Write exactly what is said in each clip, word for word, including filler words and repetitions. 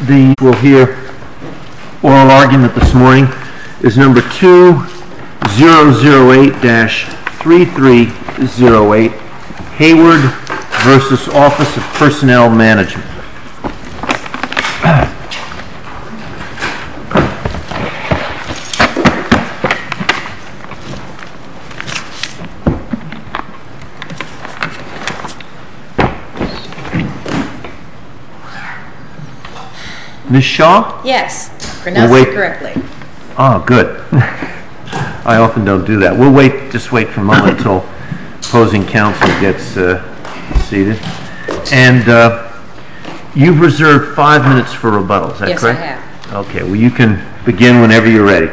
The, we'll hear oral argument this morning is number two thousand eight dash thirty-three oh eight, Hayward versus Office of Personnel Management. Miz Shaw? Yes, pronounced we'll it correctly. Oh, good. I often don't do that. We'll wait, just wait for a moment until opposing counsel gets uh, seated. And uh, you've reserved five minutes for rebuttal, is that yes, correct? Yes, I have. Okay, well you can begin whenever you're ready.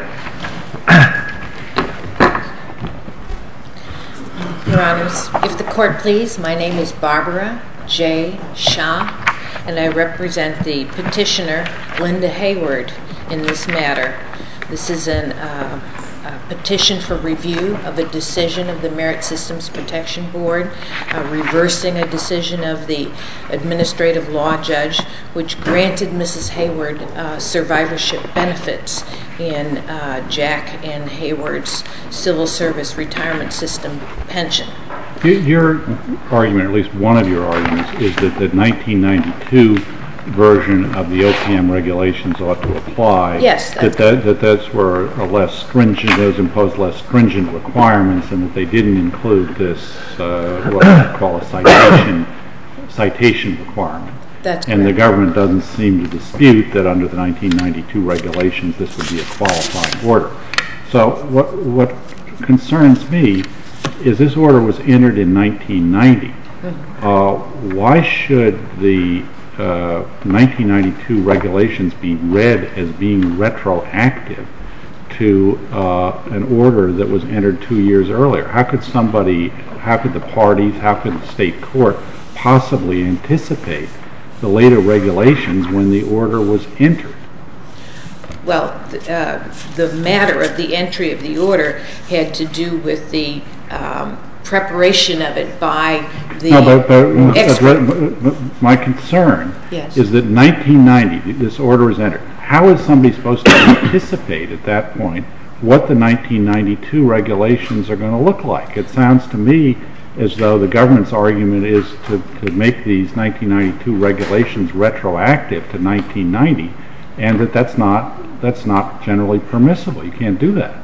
Your Honors, if the court please, my name is Barbara J. Shaw, and I represent the petitioner, Linda Hayward, in this matter. This is an, uh, a petition for review of a decision of the Merit Systems Protection Board, uh, reversing a decision of the administrative law judge, which granted Missus Hayward uh, survivorship benefits in uh, Jack and Hayward's civil service retirement system pension. Your argument, at least one of your arguments, is that the nineteen ninety-two version of the O P M regulations ought to apply. Yes. That that, that that's where a less stringent, those impose less stringent requirements, and that they didn't include this uh, what I call a citation citation requirement. That's and correct. The government doesn't seem to dispute that under the nineteen ninety-two regulations this would be a qualifying order. So what what concerns me is this order was entered in nineteen ninety. Mm-hmm. Uh, why should the uh, nineteen ninety-two regulations be read as being retroactive to uh, an order that was entered two years earlier? How could somebody, how could the parties, how could the state court possibly anticipate the later regulations when the order was entered? Well, uh, the matter of the entry of the order had to do with the um, preparation of it by the no, but, but, expert. But, but my concern yes. is that nineteen ninety, this order is entered. How is somebody supposed to anticipate at that point what the nineteen ninety-two regulations are going to look like? It sounds to me as though the government's argument is to, to make these nineteen ninety-two regulations retroactive to nineteen ninety, and that that's not that's not generally permissible. You can't do that.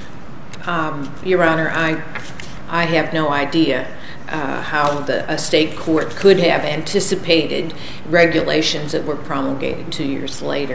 Um, Your Honor, I I have no idea uh, how the, a state court could have anticipated regulations that were promulgated two years later.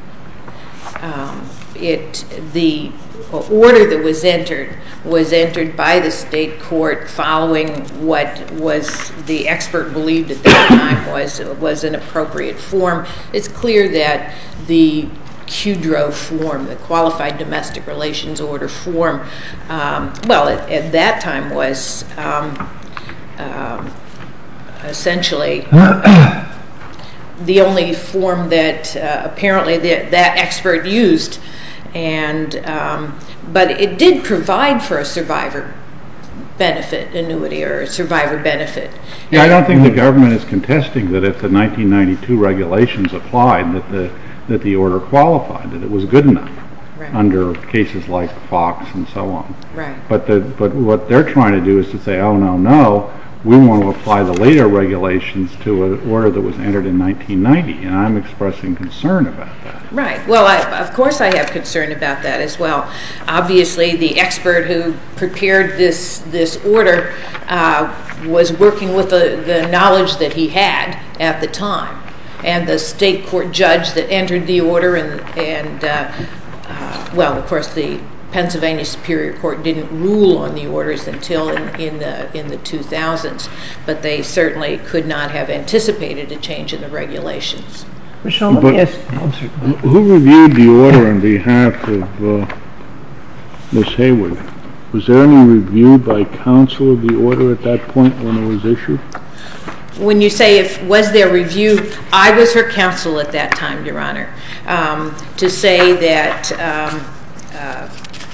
Um, it the order that was entered was entered by the state court following what was the expert believed at that time was was an appropriate form. It's clear that the Q D R O form, the Qualified Domestic Relations Order form, um, well, at, at that time was um, um, essentially uh, the only form that uh, apparently the, that expert used, and um, but it did provide for a survivor benefit annuity or a survivor benefit. Yeah, I don't think the government is contesting that if the nineteen ninety-two regulations applied, that the that the order qualified, that it was good enough right. under cases like Fox and so on. Right. But the but what they're trying to do is to say, oh no no, we want to apply the later regulations to an order that was entered in nineteen ninety, and I'm expressing concern about that. Right. Well, I, of course I have concern about that as well. Obviously, the expert who prepared this this order uh, was working with the, the knowledge that he had at the time. And the state court judge that entered the order, and, and uh, uh, well, of course, the Pennsylvania Superior Court didn't rule on the orders until in, in the in the two thousands, but they certainly could not have anticipated a change in the regulations. Michelle, let me ask, who reviewed the order on behalf of uh, Miz Hayward? Was there any review by counsel of the order at that point when it was issued? When you say if was there review, I was her counsel at that time, Your Honor. Um, to say that um, uh,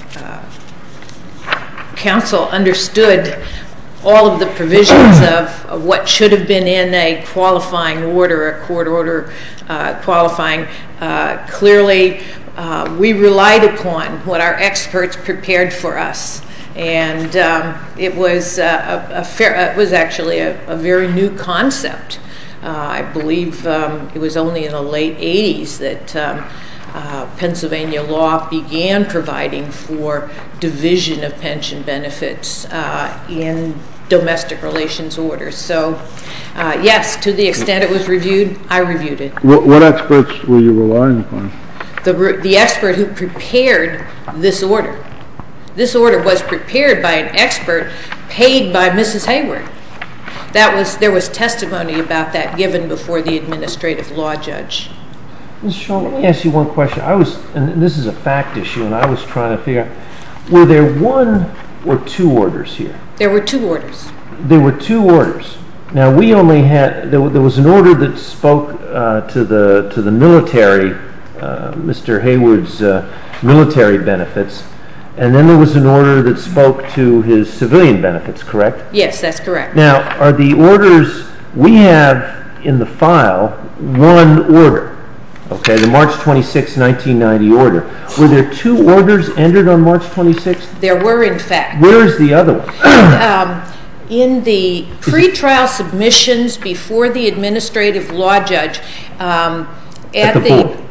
uh, counsel understood all of the provisions of, of what should have been in a qualifying order, a court order uh, qualifying. Uh, clearly, uh, we relied upon what our experts prepared for us. And um, it was uh, a, a fair, it was actually a, a very new concept. Uh, I believe um, it was only in the late eighties that um, uh, Pennsylvania law began providing for division of pension benefits uh, in domestic relations orders. So, uh, yes, to the extent it was reviewed, I reviewed it. What, what experts were you relying upon? The, the expert who prepared this order. This order was prepared by an expert paid by Missus Hayward. That was there was testimony about that given before the administrative law judge. Miz Shaw, let me ask you one question. I was, and this is a fact issue, and I was trying to figure out, were there one or two orders here? There were two orders. There were two orders. Now we only had there, there was an order that spoke uh, to the to the military, uh, Mister Hayward's uh, military benefits. And then there was an order that spoke to his civilian benefits, correct? Yes, that's correct. Now, are the orders, we have in the file one order, okay, the March twenty-sixth, nineteen ninety order. Were there two orders entered on March twenty-sixth? There were, in fact. Where is the other one? um, in the pretrial submissions before the administrative law judge, um, at at, the, the board.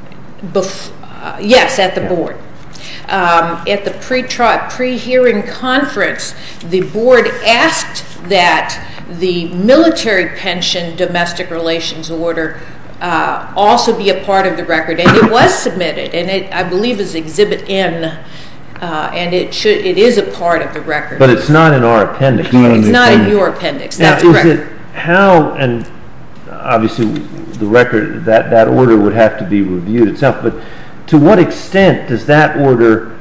Bef- uh, yes, at the yeah. board. Um, at the pre-trial, pre-hearing conference, the board asked that the military pension domestic relations order uh, also be a part of the record, and it was submitted, and it, I believe, is Exhibit N, uh, and it should, it is a part of the record. But it's not in our appendix. It's not in It's the not in appendix. your appendix. Now, That's is correct. it how, and obviously the record, that, that order would have to be reviewed itself, but to what extent does that order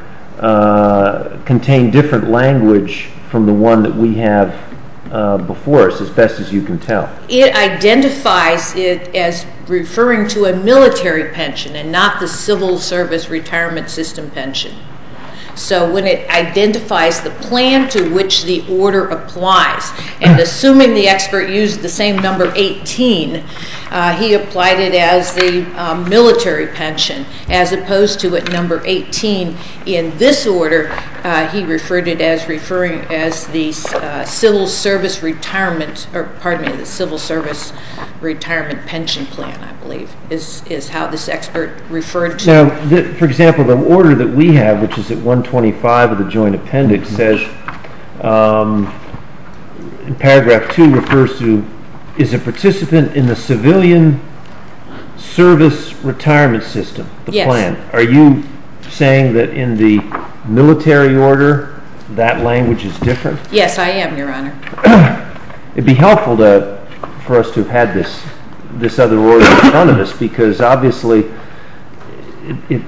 uh, contain different language from the one that we have uh, before us, as best as you can tell? It identifies it as referring to a military pension and not the civil service retirement system pension. So when it identifies the plan to which the order applies, and assuming the expert used the same number eighteen, uh, he applied it as the um, military pension, as opposed to at number eighteen in this order, uh, he referred it as referring as the uh, civil service retirement, or pardon me, the civil service retirement pension plan, I believe, is is how this expert referred to. Now, the, for example, the order that we have, which is at one twenty-five of the joint appendix, says, um, in paragraph two, refers to, is a participant in the civilian service retirement system, the Yes. plan. Are you saying that in the military order, that language is different? Yes, I am, Your Honor. It'd be helpful to, for us to have had this this other order in front of us, because obviously it, it,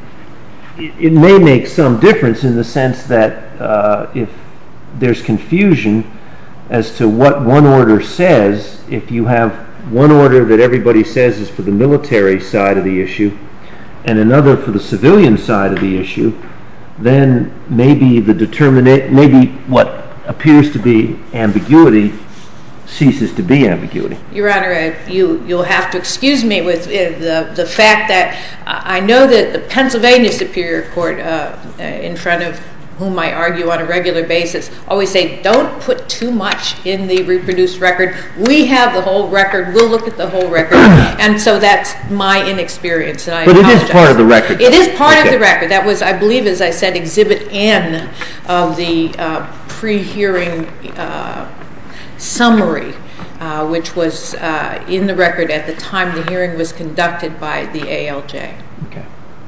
it may make some difference in the sense that uh, if there's confusion as to what one order says, if you have one order that everybody says is for the military side of the issue and another for the civilian side of the issue, then maybe the determinate, maybe what appears to be ambiguity ceases to be ambiguity. Your Honor, uh, you, you'll have to excuse me with uh, the, the fact that uh, I know that the Pennsylvania Superior Court, uh, uh, in front of whom I argue on a regular basis, always say, don't put too much in the reproduced record. We have the whole record. We'll look at the whole record. And so that's my inexperience, and I But apologize. it is part of the record. It is part Okay. of the record. That was, I believe, as I said, Exhibit N of the uh, pre-hearing uh, summary, uh, which was uh, in the record at the time the hearing was conducted by the A L J. Okay.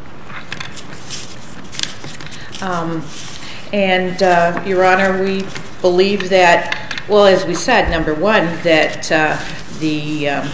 Um, and, uh, Your Honor, we believe that, well, as we said, number one, that uh, the um,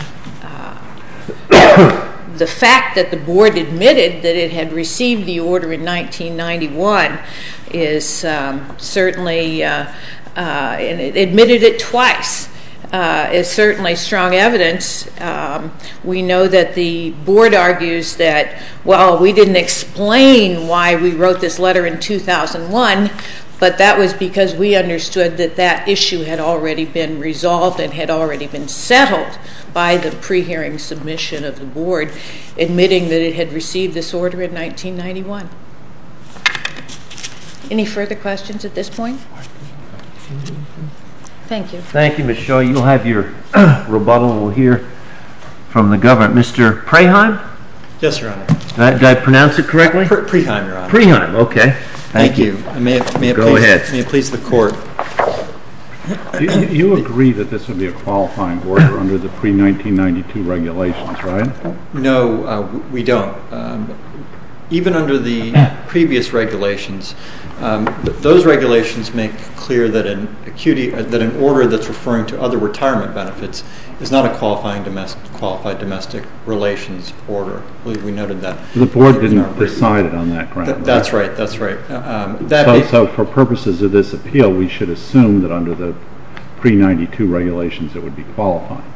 uh, the fact that the board admitted that it had received the order in nineteen ninety-one is um, certainly, uh, uh, and it admitted it twice, uh, is certainly strong evidence. Um, we know that the board argues that, well, we didn't explain why we wrote this letter in two thousand one, But that was because we understood that that issue had already been resolved and had already been settled by the pre-hearing submission of the board, admitting that it had received this order in nineteen ninety-one. Any further questions at this point? Thank you. Thank you, Miz Shaw. You'll have your rebuttal. We'll hear from the government. Mister Preheim? Yes, Your Honor. Did I, did I pronounce it correctly? Pre- Preheim, Your Honor. Preheim, okay. Thank, Thank you. you. May it, may it Go please, ahead. May it please the Court. You, you agree that this would be a qualifying order under the pre nineteen ninety-two regulations, right? No, uh, we don't. Um, even under the previous regulations, um, th- those regulations make clear that an acuity, uh, that an order that's referring to other retirement benefits is not a qualifying domestic, qualified domestic relations order. I believe we noted that. The board didn't decide it on that ground. Th- right? That's right. That's right. Uh, um, that so, be- so for purposes of this appeal, we should assume that under the pre ninety-two regulations it would be qualifying.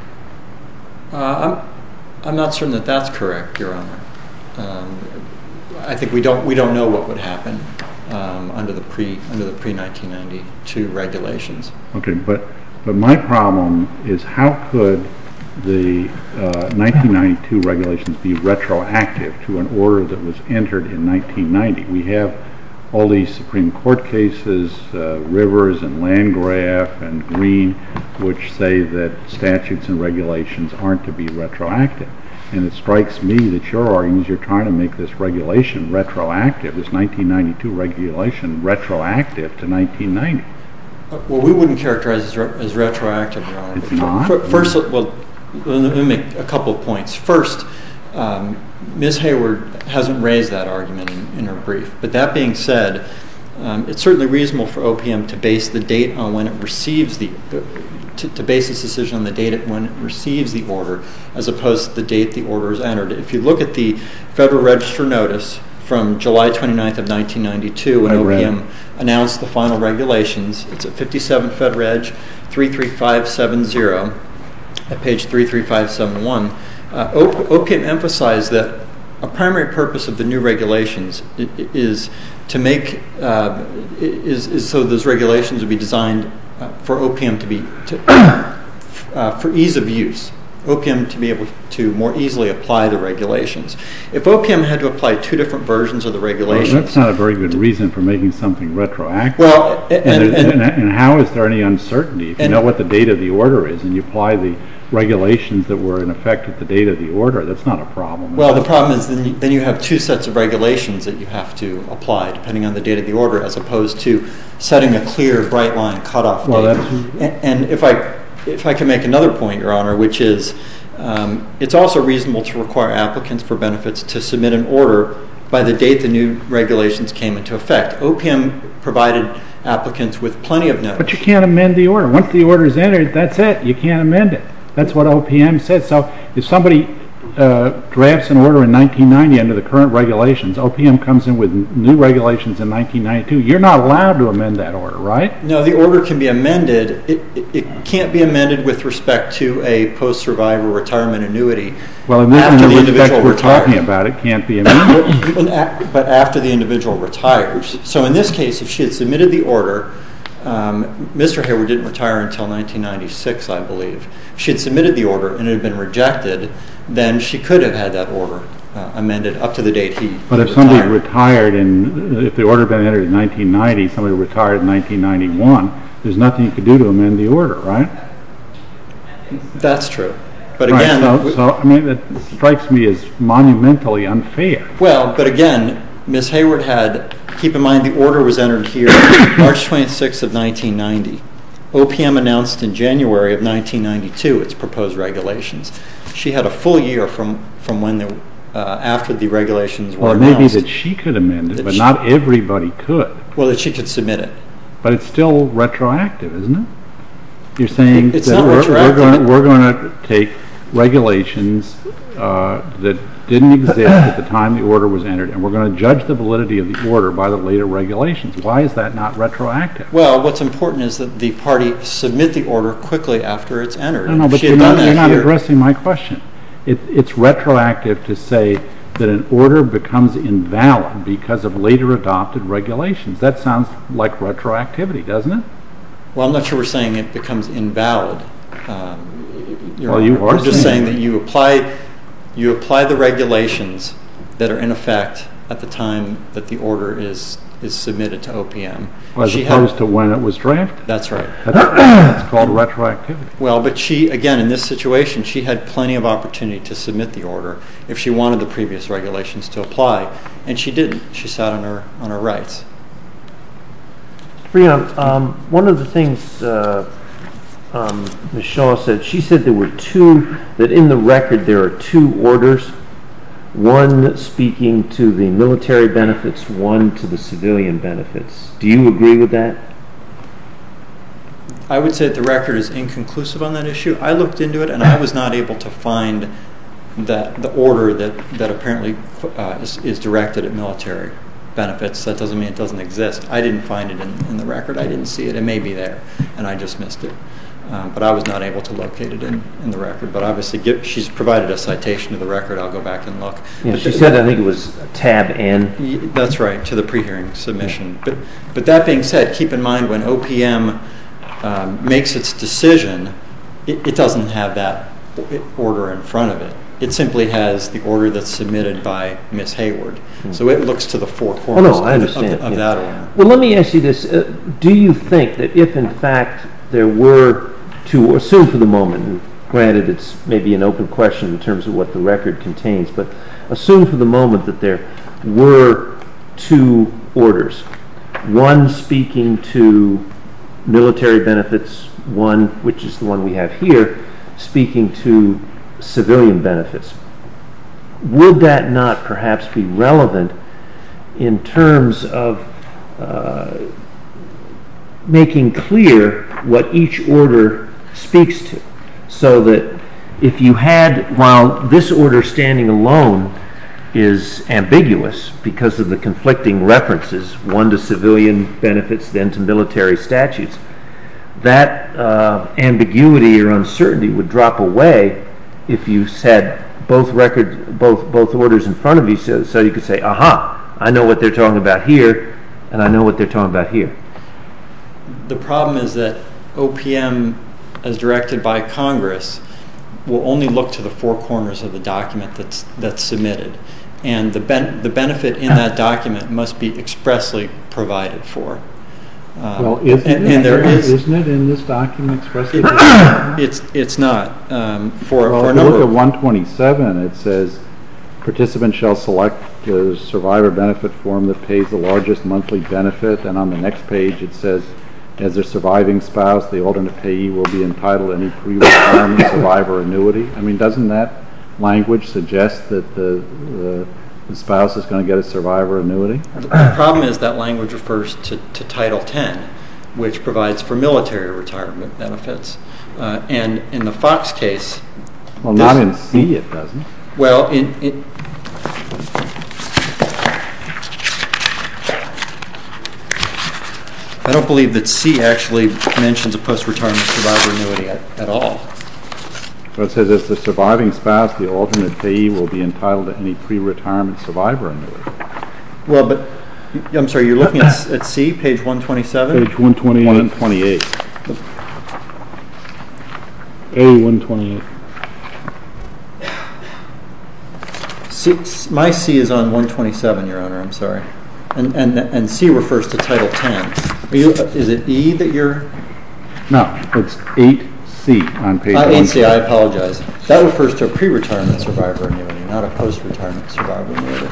Uh, I'm, I'm not certain that that's correct, Your Honor. Um, I think we don't we don't know what would happen um, under the pre under the pre nineteen ninety-two regulations. Okay, but but my problem is how could the uh, nineteen ninety-two regulations be retroactive to an order that was entered in nineteen ninety? We have all these Supreme Court cases, uh, Rivers and Landgraf and Green, which say that statutes and regulations aren't to be retroactive. And it strikes me that your argument is you're trying to make this regulation retroactive, this nineteen ninety-two regulation retroactive to nineteen ninety. Well, we wouldn't characterize it as, re- as retroactive, Your Honor. It's not? First, well, let me make a couple of points. First, um, Miz Hayward hasn't raised that argument in, in her brief. But that being said, um, it's certainly reasonable for O P M to base the date on when it receives the, uh, to, to base its decision on the date at when it receives the order, as opposed to the date the order is entered. If you look at the Federal Register notice from July twenty-ninth of nineteen ninety-two, when O P M announced the final regulations, it's at fifty-seven Fed Reg three three five seven zero, at page three three five seven one, uh, O P M emphasized that a primary purpose of the new regulations is to make uh, is, is so those regulations would be designed uh, for O P M to be to, uh, for ease of use. O P M to be able to more easily apply the regulations. If O P M had to apply two different versions of the regulations, well, that's not a very good reason for making something retroactive. Well, and, and, and, and, and how is there any uncertainty if you and, know what the date of the order is and you apply the regulations that were in effect at the date of the order? That's not a problem. Well, the problem is then you, then you have two sets of regulations that you have to apply depending on the date of the order, as opposed to setting a clear, bright line cutoff well, date. That's, and, and if I if I can make another point, Your Honor, which is um, it's also reasonable to require applicants for benefits to submit an order by the date the new regulations came into effect. O P M provided applicants with plenty of notice. But you can't amend the order. Once the order is entered, that's it. You can't amend it. That's what O P M said. So if somebody uh, drafts an order in nineteen ninety under the current regulations, O P M comes in with new regulations in nineteen ninety-two, you're not allowed to amend that order, right? No, the order can be amended. It, it, it can't be amended with respect to a post-survivor retirement annuity. Well, in this after in the, the respect individual we're retires. talking about, it can't be amended. But after the individual retires. So in this case, if she had submitted the order, um, Mister Hayward didn't retire until nineteen ninety-six, I believe. If she had submitted the order and it had been rejected, then she could have had that order uh, amended up to the date he But if retired. somebody retired, and if the order had been entered in nineteen ninety, somebody retired in nineteen ninety-one, there's nothing you could do to amend the order, right? That's true. But Right, again, so, we- so I mean, it strikes me as monumentally unfair. well, but again, Miz Hayward had, keep in mind the order was entered here March twenty-sixth of nineteen ninety. O P M announced in January of nineteen ninety-two its proposed regulations. She had a full year from, from when the, uh, after the regulations were Well, it may be announced. that she could amend it, That but she- not everybody could. Well, that she could submit it. But it's still retroactive, isn't it? You're saying It's that not we're, we're retroactive. going we're going to take regulations uh, that didn't exist at the time the order was entered, and we're going to judge the validity of the order by the later regulations. Why is that not retroactive? Well, what's important is that the party submit the order quickly after it's entered. No, no, If but she you're had done not, that you're not here- addressing my question. It, it's retroactive to say that an order becomes invalid because of later adopted regulations. That sounds like retroactivity, doesn't it? Well, I'm not sure we're saying it becomes invalid. Um, you're Well, you are we're just saying saying that you apply you apply the regulations that are in effect at the time that the order is is submitted to O P M. As She opposed had, to when it was drafted. That's right. That's, that's called retroactivity. Well, but she, again, in this situation, she had plenty of opportunity to submit the order if she wanted the previous regulations to apply, and she didn't. She sat on her on her rights. Freon, um, one of the things uh, um, Miz Shaw said, she said there were two, that in the record there are two orders, one speaking to the military benefits, one to the civilian benefits. Do you agree with that? I would say that the record is inconclusive on that issue. I looked into it, and I was not able to find that the order that, that apparently uh, is, is directed at military benefits. That doesn't mean it doesn't exist. I didn't find it in, in the record. I didn't see it. It may be there, and I just missed it. Um, but I was not able to locate it in, in the record. But obviously, give, she's provided a citation to the record. I'll go back and look. Yeah, but she th- said, I think it was tab N. That's right, to the pre-hearing submission. But but that being said, keep in mind when O P M um, makes its decision, it, it doesn't have that order in front of it. It simply has the order that's submitted by Miz Hayward. Hmm. So it looks to the four corners oh, no, I understand. of, of, of yeah. that order. Well, let me ask you this. Uh, do you think that if, in fact, there were two, assume for the moment, and granted it's maybe an open question in terms of what the record contains, but assume for the moment that there were two orders, one speaking to military benefits, one, which is the one we have here, speaking to civilian benefits. Would that not perhaps be relevant in terms of uh, making clear what each order speaks to, so that if you had, while this order standing alone is ambiguous because of the conflicting references, one to civilian benefits, then to military statutes, that uh, ambiguity or uncertainty would drop away if you had both record, both both orders in front of you, so, so you could say, aha, I know what they're talking about here, and I know what they're talking about here. The problem is that O P M, as directed by Congress, will only look to the four corners of the document that's that's submitted, and the ben- the benefit in that document must be expressly provided for. Um, well, isn't, and, it, and there is, isn't it in this document expressly? it's it's not um, for well, for a if you number. look at one twenty-seven, it says participants shall select the survivor benefit form that pays the largest monthly benefit, and on the next page it says, as their surviving spouse, the alternate payee will be entitled to any pre-retirement survivor annuity. I mean, doesn't that language suggest that the, the, the spouse is going to get a survivor annuity? The problem is that language refers to, to Title ten, which provides for military retirement benefits. Uh, and in the Fox case... Well, not in C it doesn't. Well, in... in I don't believe that C actually mentions a post-retirement survivor annuity at, at all. So it says, as the surviving spouse, the alternate payee will be entitled to any pre-retirement survivor annuity. Well, but, I'm sorry, you're looking at, at C, page one twenty-seven? Page one twenty-eight. one twenty-eight. A one twenty-eight. C, my C is on one twenty-seven, Your Honor, I'm sorry. And, and, and C refers to Title ten. Are you, is it E that you're... No, it's eight C on page Uh, one. eight C, I apologize. That refers to a pre-retirement survivor annuity, not a post-retirement survivor annuity.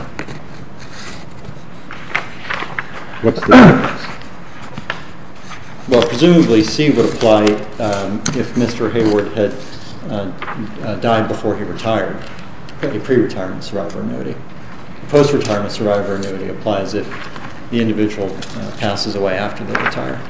What's the difference? Well, presumably C would apply um, if Mister Hayward had uh, uh, died before he retired, a pre-retirement survivor annuity. A post-retirement survivor annuity applies if the individual uh, passes away after they retire.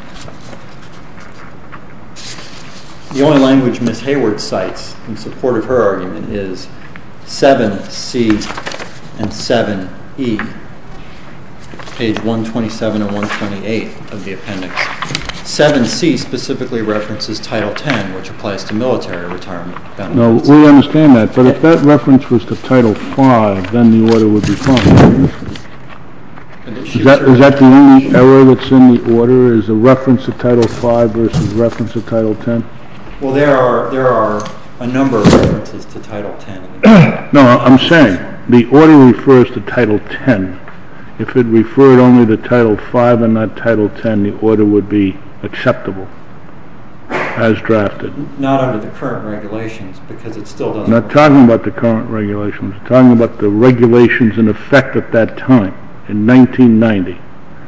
The only language Miz Hayward cites in support of her argument is seven C and seven E, page one twenty-seven and one twenty-eight of the appendix. seven C specifically references Title ten, which applies to military retirement No, benefits. we understand that, but if that reference was to Title five, then the order would be fine. Is that, is that the only error that's in the order, is a reference to Title five versus reference to Title ten? Well, there are there are a number of references to Title ten. No, I'm saying, the order refers to Title ten. If it referred only to Title five and not Title ten, the order would be acceptable, as drafted. Not under the current regulations, because it still doesn't... I'm not talking about the current regulations, I'm talking about the regulations in effect at that time, in nineteen ninety.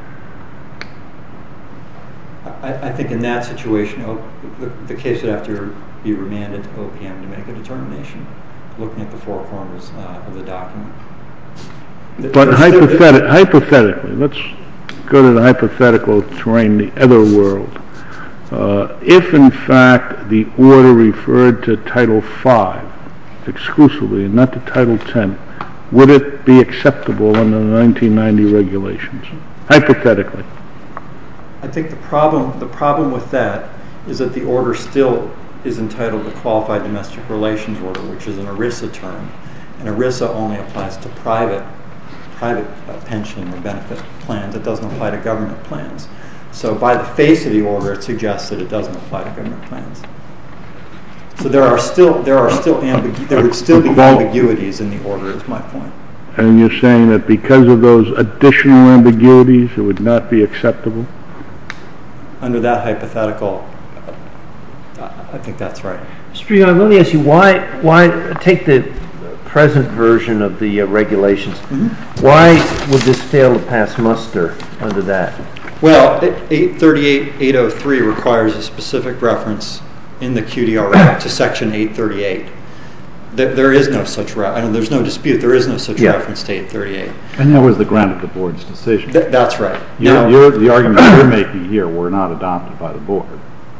I, I think in that situation, O- the, the case would have to be remanded to O P M to make a determination, looking at the four corners uh, of the document. But hypothet- hypothetically, let's go to the hypothetical terrain, the other world. Uh, if in fact the order referred to Title five exclusively and not to Title ten, would it be acceptable under the nineteen ninety regulations? Hypothetically. I think the problem the problem with that is that the order still is entitled the Qualified Domestic Relations Order, which is an ERISA term, and ERISA only applies to private private uh, pension or benefit plans. It doesn't apply to government plans. So by the face of the order, it suggests that it doesn't apply to government plans. So there are still there are still ambigu- there would still be ambiguities in the order, is my point. And you're saying that because of those additional ambiguities, it would not be acceptable? Under that hypothetical, uh, I think that's right. Mister Young, let me ask you, why, why take the present version of the uh, regulations. Mm-hmm. Why would this fail to pass muster under that? Well, eight thirty-eight eight oh three requires a specific reference in the Q D R A to Section eight thirty-eight. There, there is no such re- I mean, there's no dispute. There is no such yeah. reference to eight thirty-eight. And that was the ground of the board's decision. Th- that's right. You're, now, you're, the arguments you're making here were not adopted by the board.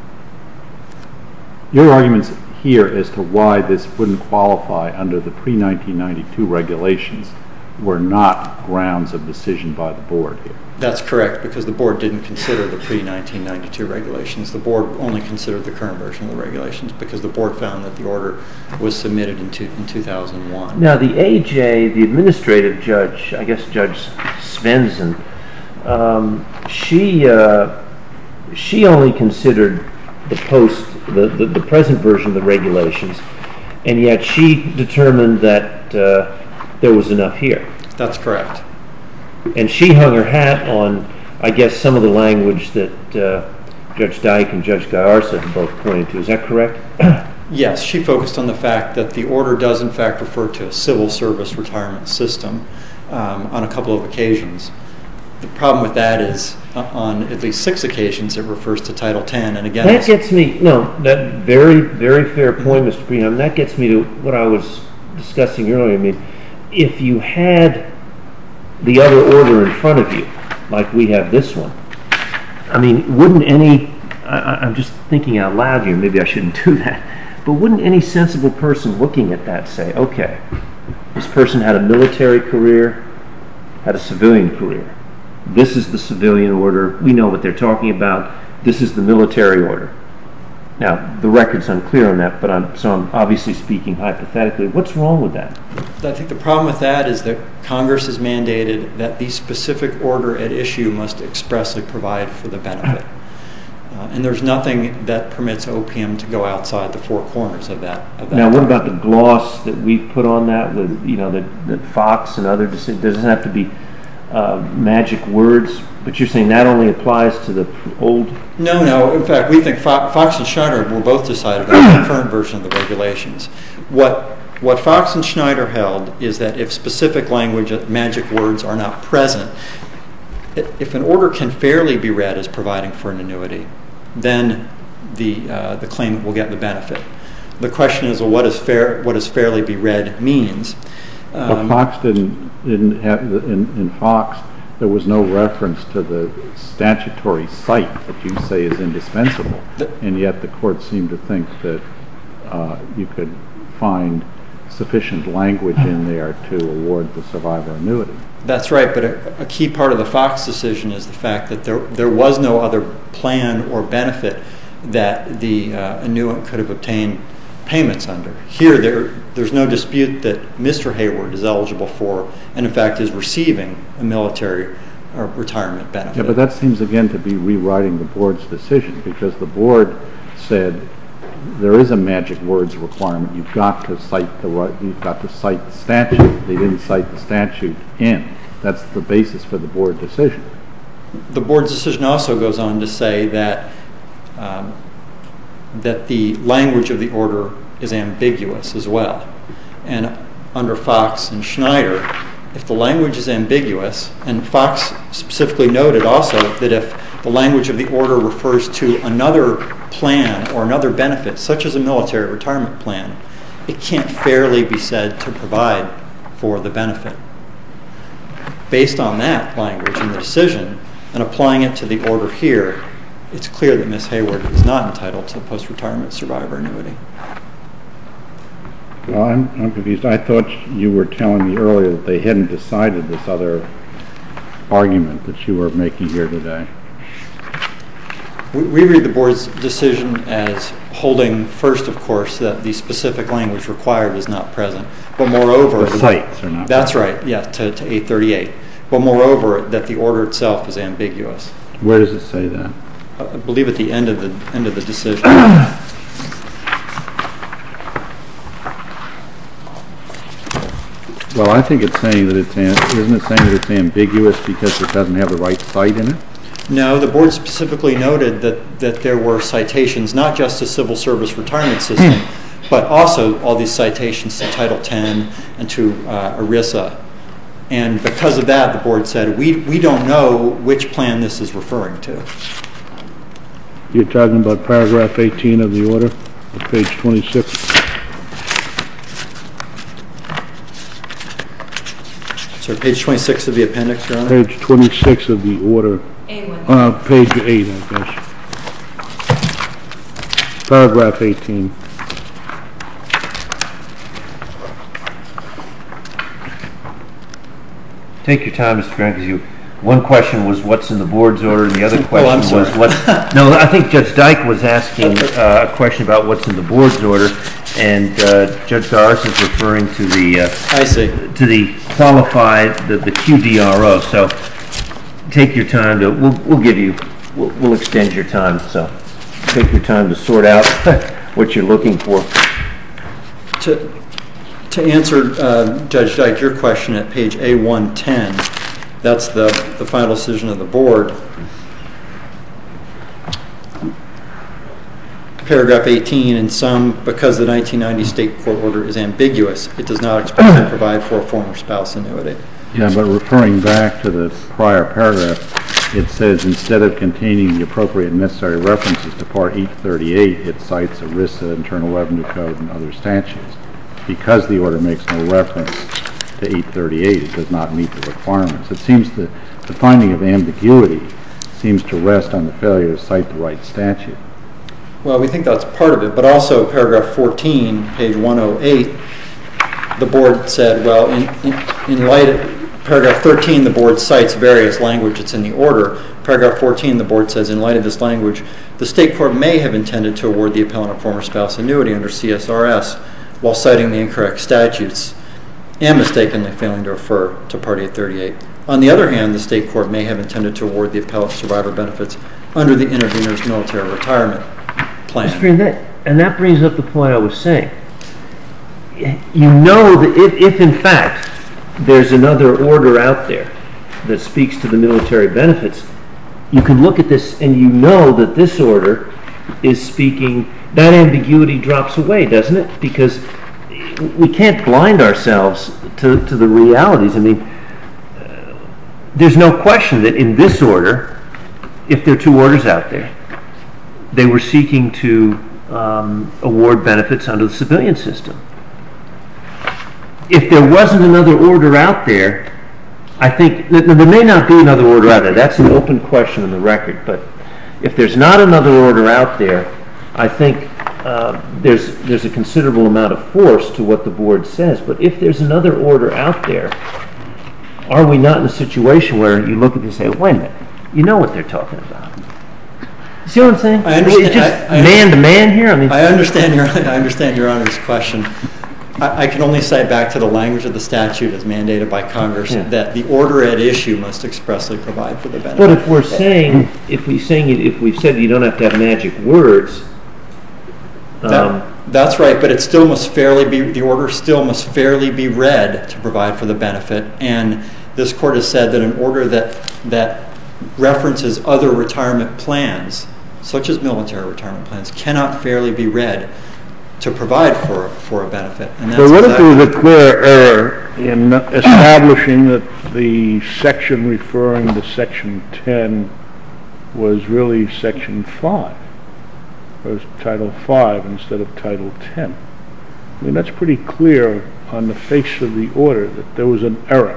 Your arguments here as to why this wouldn't qualify under the pre nineteen ninety-two regulations were not grounds of decision by the board here. That's correct, because the board didn't consider the pre nineteen ninety-two regulations. The board only considered the current version of the regulations because the board found that the order was submitted in, two, in two thousand one. Now, the A J, the administrative judge, I guess Judge Svensson, um, she uh, she only considered the post, the, the, the present version of the regulations, and yet she determined that uh, there was enough here. That's correct. And she hung her hat on, I guess, some of the language that uh, Judge Dyke and Judge Gaiarsa have both pointed to. Is that correct? Yes, she focused on the fact that the order does, in fact, refer to a civil service retirement system um, on a couple of occasions. The problem with that is, uh, on at least six occasions, it refers to Title ten, and again... That gets me, no, that very, very fair point, Mister Preem. That gets me to what I was discussing earlier. I mean, if you had the other order in front of you, like we have this one, I mean, wouldn't any, I, I'm just thinking out loud here, maybe I shouldn't do that, but wouldn't any sensible person looking at that say, okay, this person had a military career, had a civilian career. This is the civilian order. We know what they're talking about. This is the military order. Now, the record's unclear on that, but I'm, so I'm obviously speaking hypothetically. What's wrong with that? I think the problem with that is that Congress has mandated that the specific order at issue must expressly provide for the benefit. Uh, and there's nothing that permits O P M to go outside the four corners of that. Of that now, what document. about the gloss that we put on that with, you know, that, that Fox and other decisions? Doesn't have to be uh, magic words, but you're saying that only applies to the old? No, no. In fact, we think Fo- Fox and Schneider were both decided on the current version of the regulations. What what Fox and Schneider held is that if specific language, magic words are not present, if an order can fairly be read as providing for an annuity, then the uh, the claimant will get the benefit. The question is, well, what does fair what does fairly be read means? But Um, Fox didn't didn't have in, in Fox. There was no reference to the statutory cite that you say is indispensable, and yet the court seemed to think that uh, you could find sufficient language in there to award the survivor annuity. That's right, but a, a key part of the Fox decision is the fact that there there was no other plan or benefit that the uh, annuitant could have obtained payments under. Here, there there's no dispute that Mister Hayward is eligible for, and in fact is receiving, a military or retirement benefit. Yeah, but that seems again to be rewriting the board's decision, because the board said there is a magic words requirement. You've got to cite the right. You've got to cite the statute. They didn't cite the statute in. That's the basis for the board decision. The board's decision also goes on to say that um, that the language of the order is ambiguous as well. And under Fox and Schneider, if the language is ambiguous, and Fox specifically noted also that if the language of the order refers to another plan or another benefit, such as a military retirement plan, it can't fairly be said to provide for the benefit. Based on that language in the decision and applying it to the order here, it's clear that Miz Hayward is not entitled to a post-retirement survivor annuity. Well, I'm, I'm confused. I thought you were telling me earlier that they hadn't decided this other argument that you were making here today. We, we read the board's decision as holding first, of course, that the specific language required is not present, but moreover, the cites are not that's present. right, yeah, to, to eight thirty-eight. But moreover, that the order itself is ambiguous. Where does it say that? I believe at the end of the end of the decision. Well, I think it's saying that it's isn't it saying that it's ambiguous because it doesn't have the right cite in it? No, the board specifically noted that that there were citations not just to civil service retirement system, but also all these citations to Title ten and to uh, ERISA. And because of that, the board said, we, we don't know which plan this is referring to. You're talking about paragraph eighteen of the order, page twenty-six. So page twenty-six of the appendix, Your Honor? Page twenty-six of the order. A one. Uh, page eight, I guess. Paragraph eighteen. Take your time, Mister Grant, because you, one question was what's in the board's order, and the other question Oh, I'm was sorry. what. No, I think Judge Dyke was asking uh, a question about what's in the board's order, and uh, Judge Doris is referring to the uh, I see. to the qualified, the, the Q D R O. So take your time to. We'll we'll give you. We'll, we'll extend your time. So take your time to sort out what you're looking for. To, to answer, uh, Judge Dyke, your question at page A one ten, that's the, the final decision of the board. Paragraph eighteen, in sum, because the nineteen ninety state court order is ambiguous, it does not expressly provide for a former spouse annuity. Yeah, but referring back to the prior paragraph, it says instead of containing the appropriate and necessary references to Part eight thirty-eight, it cites ERISA, Internal Revenue Code, and other statutes. Because the order makes no reference to eight thirty-eight, it does not meet the requirements. It seems that the finding of ambiguity seems to rest on the failure to cite the right statute. Well, we think that's part of it, but also paragraph fourteen, page one oh eight, the board said, well, in, in, in light of paragraph thirteen, the board cites various language that's in the order. Paragraph fourteen, the board says, in light of this language, the state court may have intended to award the appellant a former spouse annuity under C S R S while citing the incorrect statutes and mistakenly failing to refer to Part eight thirty-eight. On the other hand, the state court may have intended to award the appellant survivor benefits under the intervener's military retirement plan. And that, and that brings up the point I was saying. You know that if, if in fact there's another order out there that speaks to the military benefits, you can look at this and you know that this order is speaking, that ambiguity drops away, doesn't it? Because we can't blind ourselves to, to the realities. I mean, uh, there's no question that in this order, if there are two orders out there, they were seeking to um, award benefits under the civilian system. If there wasn't another order out there, I think that there may not be another order out there. That's an open question in the record. But if there's not another order out there, I think uh, there's there's a considerable amount of force to what the board says. But if there's another order out there, are we not in a situation where you look at this and say, wait a minute, you know what they're talking about? You see what I'm saying? I understand. It's just I, I, man to man here. I mean, I understand your I understand your Honor's question. I, I can only cite back to the language of the statute as mandated by Congress yeah. that the order at issue must expressly provide for the benefit. But if we're saying, if we saying it, if we've said you don't have to have magic words. That, Um, that's right, but it still must fairly be, the order still must fairly be read to provide for the benefit. And this court has said that an order that that references other retirement plans, such as military retirement plans, cannot fairly be read to provide for, for a benefit. And that's So what exactly if there was a clear error in establishing that the section referring to Section ten was really Section five? Or was Title five instead of Title ten. I mean, that's pretty clear on the face of the order that there was an error.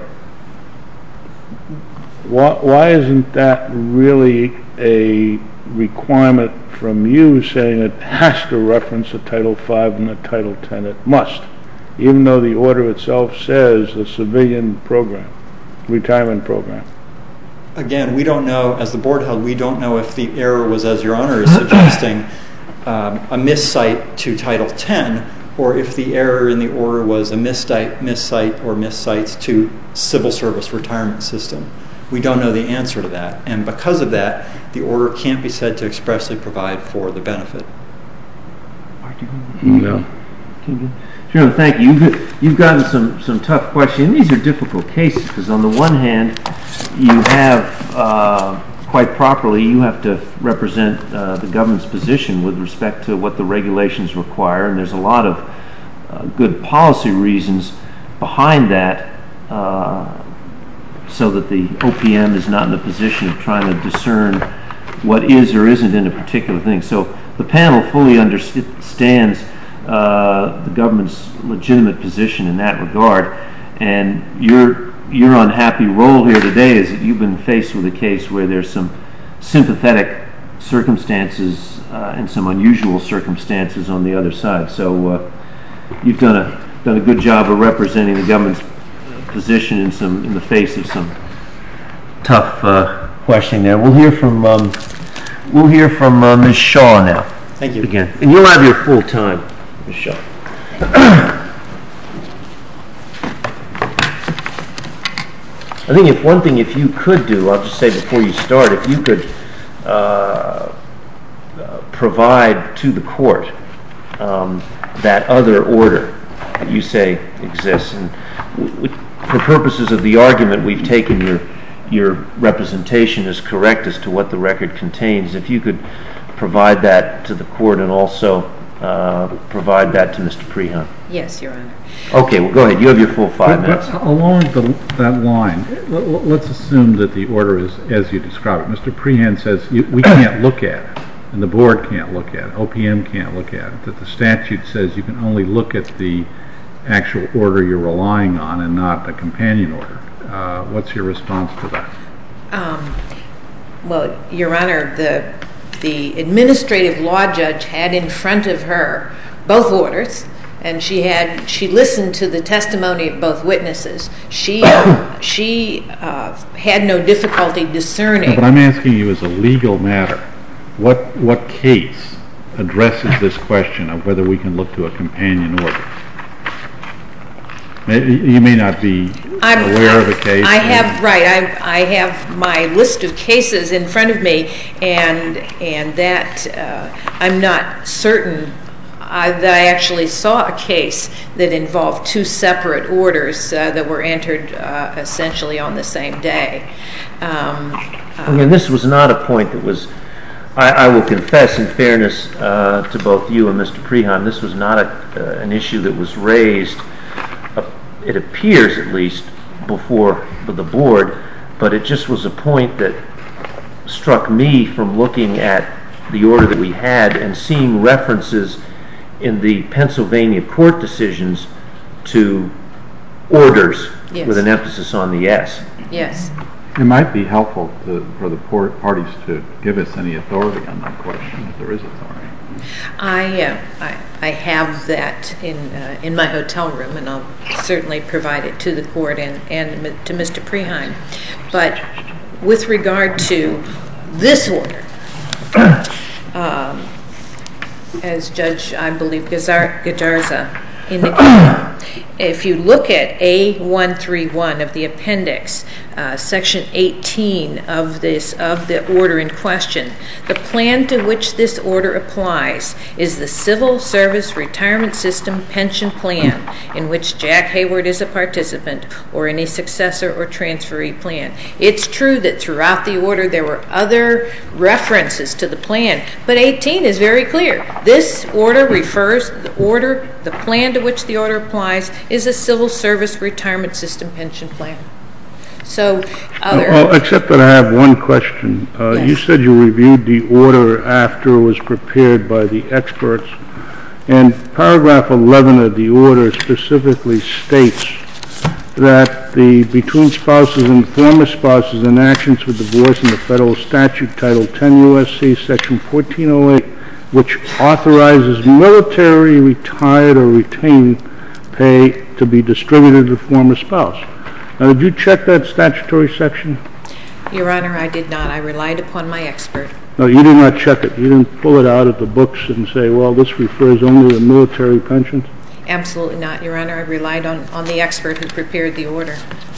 Why, why isn't that really a requirement from you saying it has to reference a Title five and a Title ten? It must, even though the order itself says a civilian program, retirement program. Again, we don't know, as the board held, we don't know if the error was, as Your Honor is suggesting, Um, a miscite to Title ten, or if the error in the order was a miscite, miscite or miscites to civil service retirement system. We don't know the answer to that, and because of that, the order can't be said to expressly provide for the benefit. No. Sure, thank you. You've, you've gotten some, some tough questions. These are difficult cases because on the one hand, you have, uh, quite properly, you have to represent uh, the government's position with respect to what the regulations require, and there's a lot of uh, good policy reasons behind that uh, so that the O P M is not in the position of trying to discern what is or isn't in a particular thing. So the panel fully understands uh, the government's legitimate position in that regard, and your your unhappy role here today is that you've been faced with a case where there's some sympathetic circumstances uh, and some unusual circumstances on the other side. So uh, you've done a done a good job of representing the government's position in some in the face of some tough uh, questioning there. We'll hear from um, we'll hear from uh, Miz Shaw now. Thank you. Again, and you'll have your full time, Miz Shaw. I think if one thing, if you could do, I'll just say before you start, if you could uh, uh, provide to the court um, that other order that you say exists, and w- w- for purposes of the argument, we've taken your your representation as correct as to what the record contains. If you could provide that to the court and also uh, provide that to Mister Prehan. Yes, Your Honor. Okay, well, go ahead. You have your full five But, minutes. but along the, that line, l- let's assume that the order is as you describe it. Mister Prehan says you, we can't look at it, and the board can't look at it, O P M can't look at it, that the statute says you can only look at the actual order you're relying on and not a companion order. Uh, what's your response to that? Um, well, Your Honor, the the administrative law judge had in front of her both orders, and she had she listened to the testimony of both witnesses. She she uh, had no difficulty discerning. No, but I'm asking you as a legal matter, what what case addresses this question of whether we can look to a companion order? You may not be I'm, aware of a case. I have right. I, I have my list of cases in front of me, and and that uh, I'm not certain I, that I actually saw a case that involved two separate orders uh, that were entered uh, essentially on the same day. Um, uh, Again, this was not a point that was. I, I will confess, in fairness uh, to both you and Mister Prehan, this was not a, uh, an issue that was raised. It appears, at least, before the board, but it just was a point that struck me from looking at the order that we had and seeing references in the Pennsylvania court decisions to orders yes. with an emphasis on the S. Yes. It might be helpful to, for the parties to give us any authority on that question, if there is authority. I, uh, I I have that in uh, in my hotel room, and I'll certainly provide it to the court and, and to Mister Preheim. But with regard to this order, um, as Judge, I believe, Gazar- Gajarza indicated, if you look at A one thirty-one of the appendix, uh, section eighteen of this of the order in question, the plan to which this order applies is the Civil Service Retirement System Pension Plan, in which Jack Hayward is a participant, or any successor or transferee plan. It's true that throughout the order there were other references to the plan, but eighteen is very clear. This order refers the order, the plan to which the order applies is a Civil Service Retirement System Pension Plan. So, other... Well, except that I have one question. Uh, Yes. You said you reviewed the order after it was prepared by the experts, and paragraph eleven of the order specifically states that the between spouses and former spouses in actions for divorce in the federal statute title ten U S C section fourteen oh eight, which authorizes military retired or retained pay to be distributed to the former spouse. Now, did you check that statutory section? Your Honor, I did not. I relied upon my expert. No, you did not check it. You didn't pull it out of the books and say, well, this refers only to military pensions? Absolutely not, Your Honor. I relied on, on the expert who prepared the order.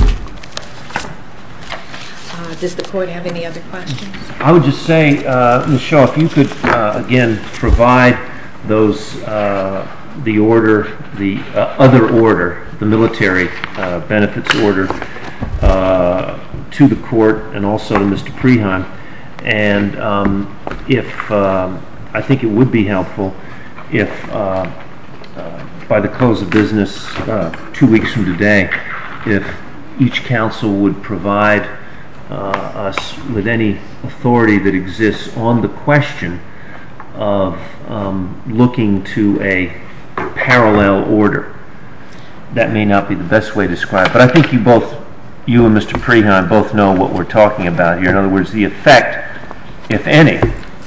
Uh, does the court have any other questions? I would just say, uh, Miz Shaw, if you could, uh, again, provide those, uh, the order, the uh, other order, the military uh, benefits order, uh, to the court and also to Mister Preheim. And um, if, um, I think it would be helpful if uh, uh, by the close of business uh, two weeks from today, if each counsel would provide uh, us with any authority that exists on the question of um, looking to a parallel order. That may not be the best way to describe it, but I think you both, you and Mister Preheim, both know what we're talking about here. In other words, the effect, if any,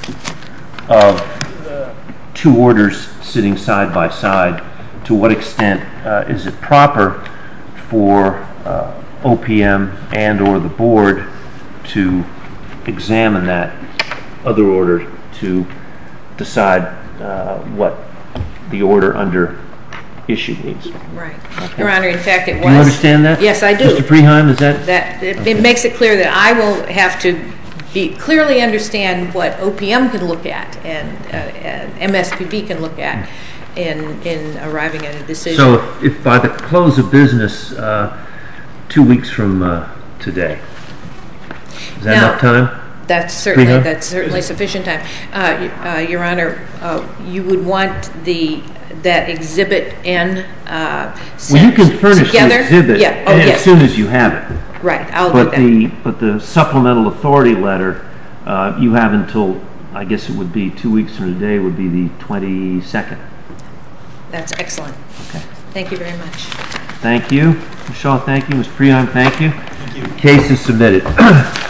of uh, two orders sitting side by side. To what extent uh, is it proper for uh, O P M and or the board to examine that other order to decide uh, what the order under issue means? Right. Okay. Your Honor, in fact, it was... Do you understand that? Yes, I do. Mister Preheim, is that... That it, Okay. it makes it clear that I will have to be clearly understand what O P M can look at and, uh, and M S P B can look at in in arriving at a decision. So if, if by the close of business uh, two weeks from uh, today, is that Now, enough time? That's certainly Preheim? that's certainly sufficient time. Uh, y- uh, Your Honor, uh, you would want the that Exhibit N uh, Well, you sent can furnish together? the exhibit Yeah. Oh, as yes. soon as you have it. Right. I'll But do that. the but the supplemental authority letter, uh, you have until, I guess it would be two weeks from today, would be the twenty-second. That's excellent. Okay. Thank you very much. Thank you. Miz Shaw, thank you. Miz Preheim, thank you. Thank you. Case is submitted.